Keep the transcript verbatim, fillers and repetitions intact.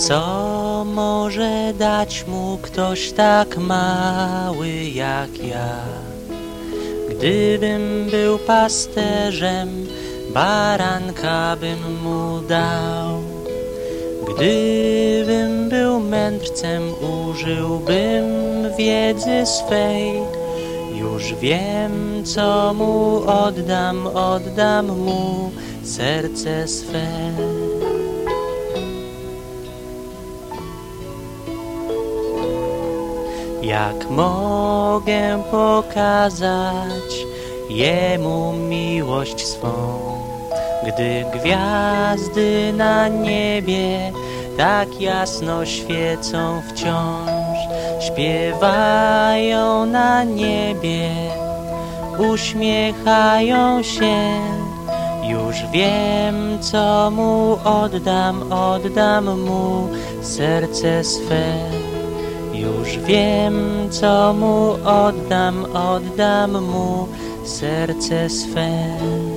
Co może dać mu ktoś tak mały jak ja? Gdybym był pasterzem, baranka bym mu dał. Gdybym był mędrcem, użyłbym wiedzy swej. Już wiem, co mu oddam, oddam mu serce swe. Jak mogę pokazać Jemu miłość swą, gdy gwiazdy na niebie tak jasno świecą wciąż, śpiewają na niebie, uśmiechają się. Już wiem, co mu oddam, oddam mu serce swe. Już wiem, co mu oddam, oddam mu serce swe.